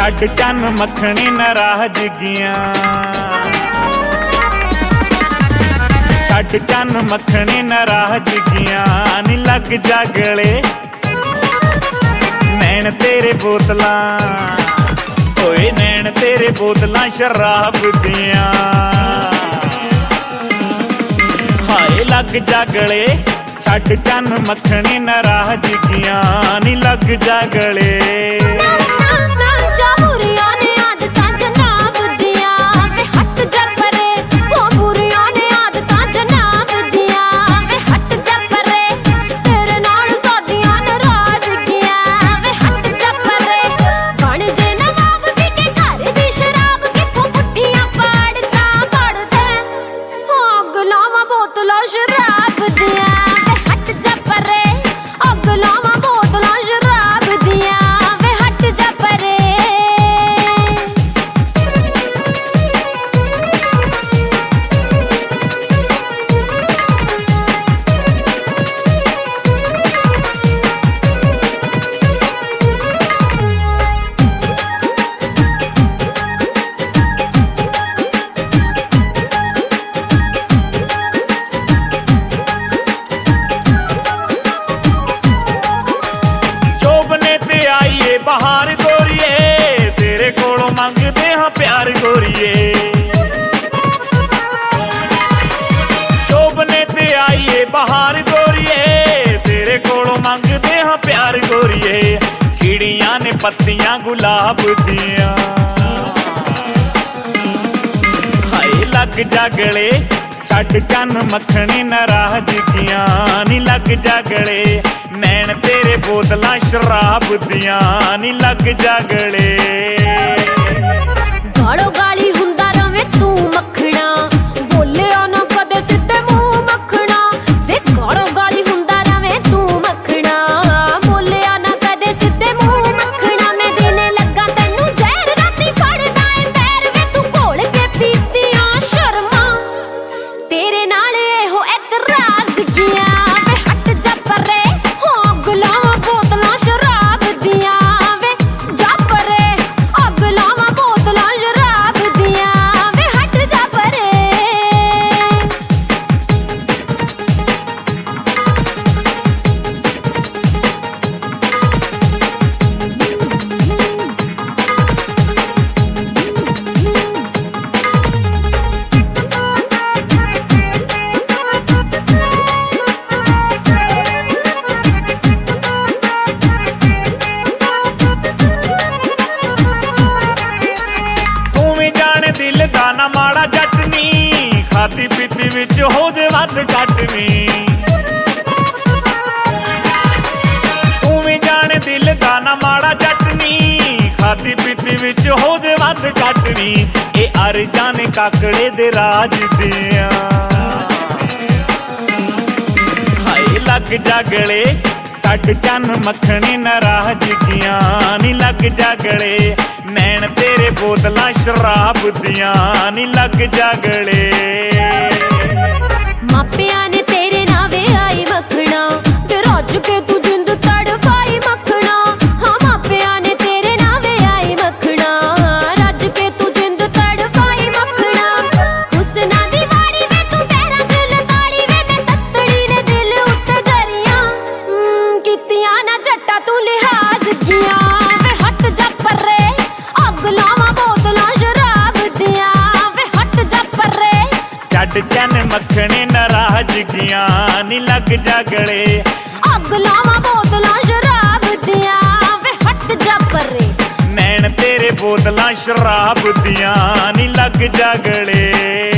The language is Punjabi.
ਛੱਡ ਚੰਨ ਮੱਖਣੀ ਨਾਰਾਜ਼ਗੀਆਂ, ਛੱਡ ਚੰਨ ਮੱਖਣੀ ਨਾਰਾਜ਼ਗੀਆਂ ਨੀ ਲੱਗ ਜਾ ਗਲੇ ਨੈਣ ਤੇਰੇ ਬੋਤਲਾਂ, ਓਏ ਨੈਣ ਤੇਰੇ ਬੋਤਲਾਂ ਸ਼ਰਾਬ ਦੀਆਂ। ਹਾਏ ਲੱਗ ਜਾ ਗਲੇ ਛੱਡ ਚੰਨ ਮੱਖਣੀ ਨਾਰਾਜ਼ਗੀਆਂ ਨੀ ਲੱਗ ਜਾ ਗਲੇ। ਬਹਾਰ ਗੋਰੀਏ ਤੇਰੇ ਕੋਲੋਂ ਮੰਗਦੇ ਹਾਂ ਪਿਆਰ ਗੋਰੀਏ, ਚੋਬਨੇ ਤੇ ਆਈਏ ਬਹਾਰ ਗੋਰੀਏ ਤੇਰੇ ਕੋਲੋਂ ਮੰਗਦੇ ਹਾਂ ਪਿਆਰ ਗੋਰੀਏ। ਖਿੜੀਆਂ ਨੇ ਪੱਤੀਆਂ ਗੁਲਾਬ ਦੀਆਂ, ਹਾਏ ਲੱਗ ਜਾ ਗਲੇ ਛੱਡ ਚੰਨ ਮੱਖਣੀ ਨਾਰਾਜ਼ਗੀਆਂ ਨੀ ਲੱਗ ਜਾ ਗਲੇ ਨੈਣ ਤੇਰੇ ਬੋਤਲਾਂ ਸ਼ਰਾਬ ਦੀਆਂ ਨੀ ਲੱਗ ਜਾ ਗਲੇ। ਗਾਲੋ ਗਾਲੀ ਹੁੰਦਾ ਰਵੇਂ ਤੂੰ ਮੱਖਣਾ, ਬੋਲਿਆ ਨਾ ਕਦੇ ਸਿੱਧੇ ਮੂੰਹ ਮੱਖਣਾ ਵੇ। ਗਾਲੋ ਗਾਲੀ ਹੁੰਦਾ ਰਵੇਂ ਤੂੰ ਮੱਖਣਾ, ਬੋਲਿਆ ਨਾ ਕਦੇ ਸਿੱਧੇ ਮੂੰਹ ਮੱਖਣਾ। ਮੈਂ ਦੇਣੇ ਲੱਗਾ ਤੈਨੂੰ ਜ਼ਹਿਰ ਰਾਤੀ ਫੜਦਾ ਏ ਪੈਰ ਵੇ ਤੂੰ ਘੋਲ ਕੇ ਪੀਤੀਆਂ ਸ਼ਰਮਾਂ ਤੇਰੇ ਨਾਲ ਇਹੋ ਇਤਰਾਜ਼ਗੀਆਂ ਵੇ। ਹਟ ਜਾ ਪਰੇ ਅੱਗ ਲਾਵਾਂ ਬੋਤਲਾਂ ਸ਼ਰਾਬ ਦੀਆਂ ਵੇ, ਜਾ ਪਰੇ ਅੱਗ ਲਾਵਾਂ ਬੋਤਲਾਂ ਸ਼ਰਾਬ ਦੀਆਂ ਵੇ। ਹਟ ਜਾ ਪਰੇ। ਦਿਲ ਦਾ ਨਾ ਮਾੜਾ ਜੱਟ ਨੀ, ਖਾਤੀ ਪੀਤੀ ਵਿੱਚ ਹੋ ਜੇ ਵੱਧ ਘੱਟ ਨੀ। ਤੂੰ ਵੀ ਜਾਣੇ ਦਿਲ ਦਾ ਨਾ ਮਾੜਾ ਜੱਟ ਨੀ, ਖਾਤੀ ਪੀਤੀ ਵਿੱਚ ਹੋ ਜੇ ਵੱਧ ਘੱਟ ਨੀ। ਇਹ ਅਰਜ਼ਾਂ ਨੇ ਕਾਕੜੇ ਦੇ ਰਾਜ ਦੀਆਂ, ਹਾਏ ਲੱਗ ਜਾ ਗਲੇ ਛੱਡ ਚੰਨ ਮੱਖਣੀ ਨਾਰਾਜ਼ਗੀਆਂ ਨੀ ਲੱਗ ਜਾ ਗਲੇ ਨੈਣ ਤੇਰੇ ਬੋਤਲਾਂ ਸ਼ਰਾਬ ਦੀਆਂ ਨੀ ਲੱਗ ਜਾ ਗਲੇ। ਮਾਪਿਆਂ ਨੇ ਤੇਰੇ ਨਾਵੇਂ ਆਈ ਮੱਖਣਾ ਤੇ ਰੱਜ ਕੇ ਤੂੰ ਜਿੰਦ ਤੜਫਾਈ ਮੱਖਣਾ। ਹਾਂ ਮਾਪਿਆਂ ਨੇ ਤੇਰੇ ਨਾਵੇਂ ਆਈ ਮੱਖਣਾ, ਰੱਜ ਕੇ ਤੂੰ ਜਿੰਦ ਤੜਫਾਈ ਮੱਖਣਾ। ਹੁਸਨਾ ਦੀ ਵਾੜੀ ਵੇ ਤੂੰ ਪੈਰਾਂ ਚ ਲਤਾੜੀ ਵੇ ਮੈਂ ਤੱਤੜੀ ਨੇ ਦਿਲ ਉੱਤੇ ਦਰੀਆਂ ਕੀਤੀਆਂ ਨਾ ਜੱਟਾ ਤੂੰ ਲਿਹਾਜ਼ਗੀਆਂ ਵੇ। ਹਟ ਜਾ ਪਰੇ ਅੱਗ ਲਾਵਾਂ ਬੋਤਲਾਂ ਸ਼ਰਾਬ ਦੀਆਂ ਵੇ। ਹਟ ਜਾ ਪਰੇ ਛੱਡ ਚੰਨ ਮੱਖਣੀ ਨਾਰਾਜ਼ਗੀਆਂ ਨੀ ਲੱਗ ਜਾ ਗਲੇ ਅੱਗ ਲਾਵਾਂ ਬੋਤਲਾਂ ਸ਼ਰਾਬ ਦੀਆਂ ਵੇ। ਹਟ ਜਾ ਪਰੇ ਨੈਣ ਤੇਰੇ ਬੋਤਲਾਂ ਸ਼ਰਾਬ ਦੀਆਂ ਨੀ ਲੱਗ ਜਾ ਗਲੇ।